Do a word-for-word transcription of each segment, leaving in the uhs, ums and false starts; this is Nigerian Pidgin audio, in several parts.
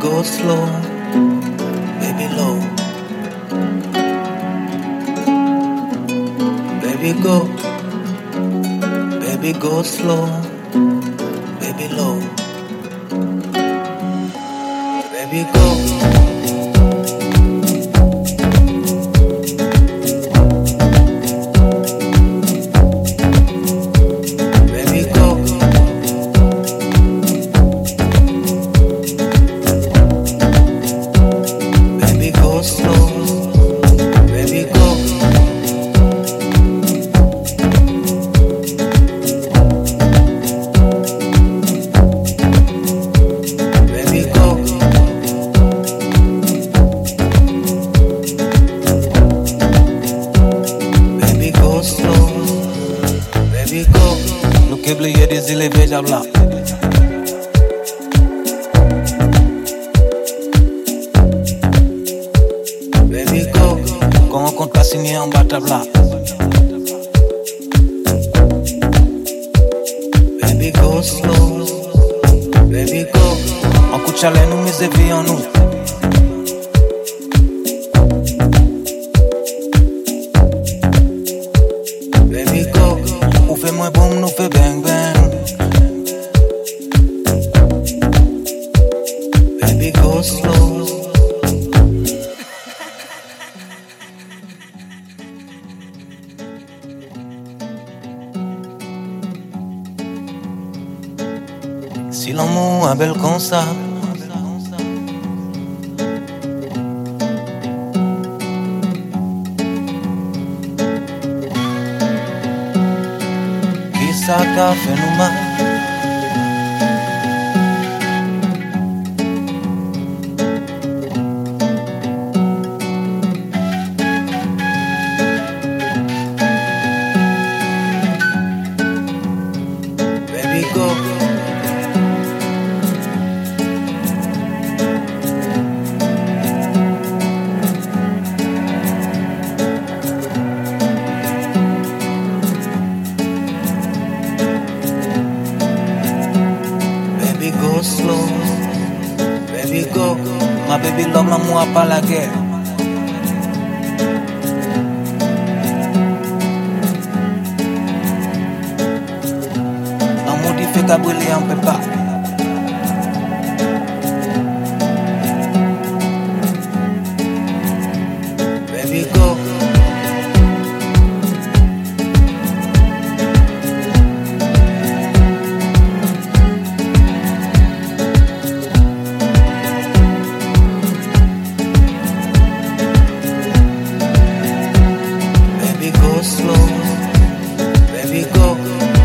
go slow, baby low. Baby go, baby go slow, baby low. Baby go. Nou kebleye de zile vejab la. Baby go, kon an kont pa sinye an batab la. Baby go slow, baby go. An kout chale nou mize vi an nou. Baby go, ou fe mwen boum nou fe bang bang. Baby go slow. Si l'amour a bel comme ça, qui ça qu'a fait nous mal? Baby go. Baby go slow, baby go. My baby love l'amour a pas la guerre. L'amour dit fait qu'à brûler on peut pas. Baby go. Baby go slow, baby go.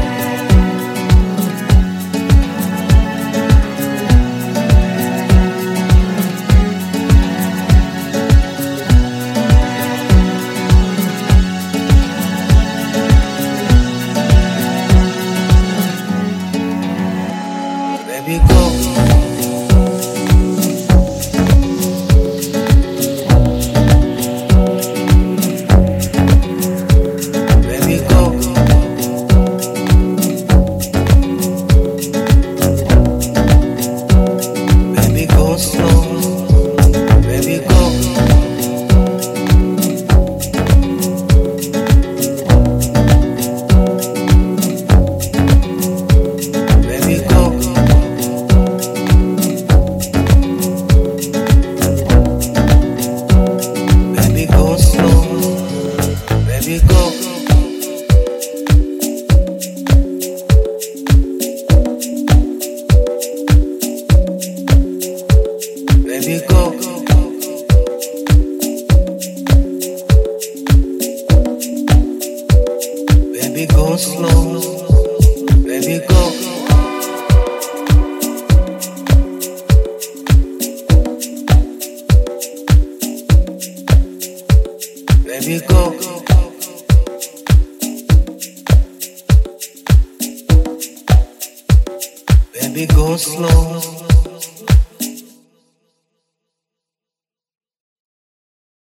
Baby go. Baby go. Baby go slow, baby go. Baby go. Baby go slow,